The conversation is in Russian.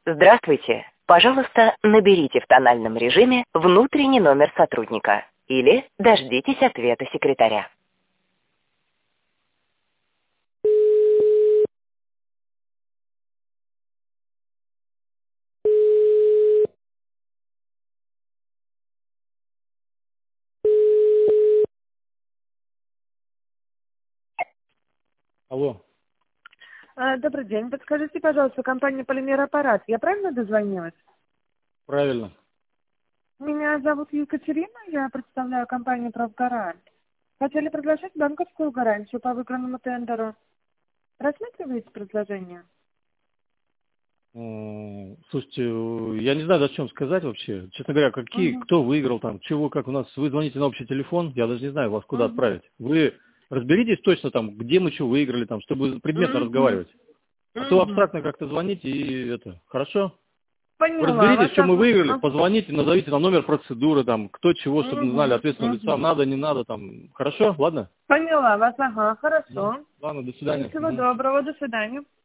Здравствуйте. Пожалуйста, наберите в тональном режиме внутренний номер сотрудника или дождитесь ответа секретаря. Алло. Добрый день. Подскажите, пожалуйста, компания «Полимер-аппарат». Я правильно дозвонилась? Правильно. Меня зовут Екатерина, я представляю компанию «Правгарант». Хотели предложить банковскую гарантию по выигранному тендеру. Рассматриваете предложение? Слушайте, я не знаю, о чем сказать вообще. Честно говоря, кто выиграл там, чего, как у нас. Вы звоните на общий телефон, я даже не знаю, вас куда отправить. Вы разберитесь точно там, где мы что выиграли, там, чтобы предметно разговаривать. А то абстрактно как-то звоните и это. Хорошо? Вы Поняла. разберитесь, что мы выиграли, позвоните, назовите нам номер процедуры, там, кто чего, чтобы мы знали ответственного лица. Надо, не надо, там. Хорошо? Ладно? Поняла вас, ага, хорошо. Ладно, до свидания. Всего доброго, до свидания.